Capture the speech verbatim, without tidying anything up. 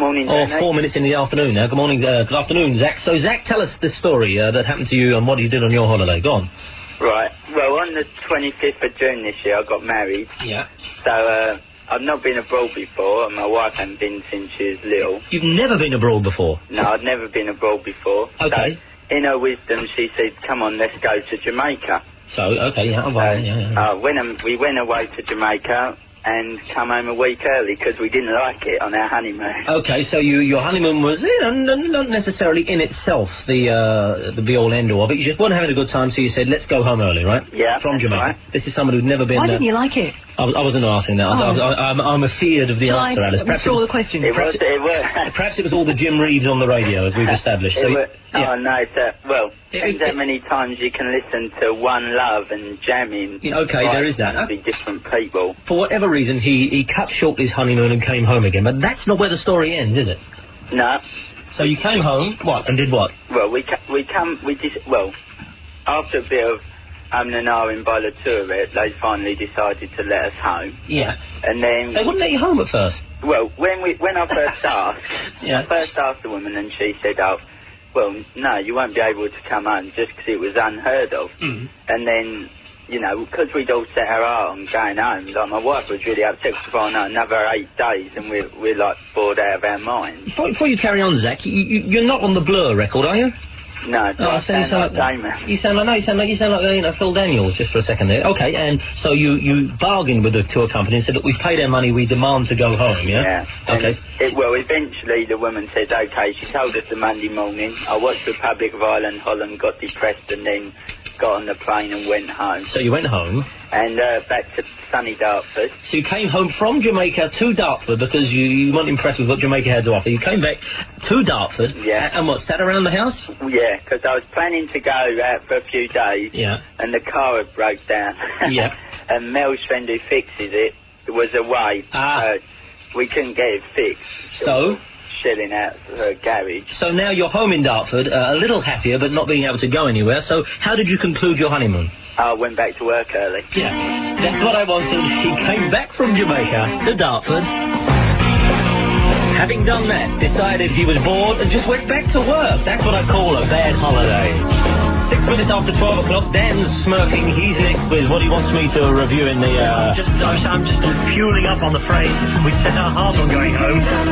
Morning, Or Danny. four minutes in the afternoon now. Good morning, uh, good afternoon, Zach. So, Zach, tell us the story uh, that happened to you and what you did on your holiday. Go on. Right. Well, on the twenty-fifth of June this year, I got married. Yeah. So, uh, I've not been abroad before, and my wife hadn't been since she was little. You've never been abroad before? No, I'd never been abroad before. Okay. So, in her wisdom, she said, come on, let's go to Jamaica. So, okay, yeah, I'm Uh, yeah, yeah, yeah. Uh, when, um, we went away to Jamaica and come home a week early because we didn't like it on our honeymoon. Okay, so you, your honeymoon was, you know, n- not necessarily in itself the uh, the be-all, end-all, but you just weren't having a good time, so you said, let's go home early, right? Yeah, From that's Jamaica. right. This is someone who'd never been... Why uh, didn't you like it? I, was, I wasn't asking that. I, was, Oh. I, I, I'm, I'm afeard of the Shall answer, I Alice. Perhaps withdraw it, the question? It was, it was. perhaps it was all the Jim Reeves on the radio, as we've established. It So, was, yeah. Oh, no, it's, uh, well, It- depends it- how many times you can listen to One Love and jamming. Yeah, okay, there is that. Right, be different people. For whatever reason, he, he cut short his honeymoon and came home again, but that's not where the story ends, is it? No. So you came home, what, and did what? Well, we ca- we come, we just, well, after a bit of um and ahhing by the two of it, they finally decided to let us home. Yeah. And then, They wouldn't let you home at first. well, when we when I first asked, Yeah. I first asked the woman and she said, oh, well, no, you won't be able to come home just because it was unheard of. Mm. And then, you know, because we'd all set our heart on going home, like my wife was really upset because oh, no, another eight days and we're, we're like bored out of our minds. Before, before you carry on, Zach, you, you, you're not on the Blur record, are you? No, Oh, I sound like Damon. You sound like no, you sound like you sound like uh, you know, Phil Daniels just for a second there. Okay, and so you you bargained with the tour company and said, look, we've paid our money, we demand to go home. Yeah. Yeah. Okay. And It, well, eventually the woman said, okay, she told us the Monday morning. I watched Republic of Ireland, Holland, got depressed and then got on the plane and went home. So you went home. And uh, back to sunny Dartford. So you came home from Jamaica to Dartford because you, you weren't impressed with what Jamaica had to offer. You came back to Dartford. Yeah. And, and what, sat around the house? Yeah, because I was planning to go out for a few days. Yeah. And the car had broke down. Yeah. And Mel's friend who fixes it was away. Ah. Uh, we couldn't get it fixed. So? Shelling out her garage. So now you're home in Dartford, uh, a little happier but not being able to go anywhere. So how did you conclude your honeymoon? I went back to work early. Yeah, that's what I wanted. He came back from Jamaica to Dartford. Having done that, decided he was bored and just went back to work. That's what I call a bad holiday. Six minutes after twelve o'clock, Dan's smirking. He's next with what he wants me to review in the, uh... Just, I'm just fueling up on the phrase, we set our heart on going home.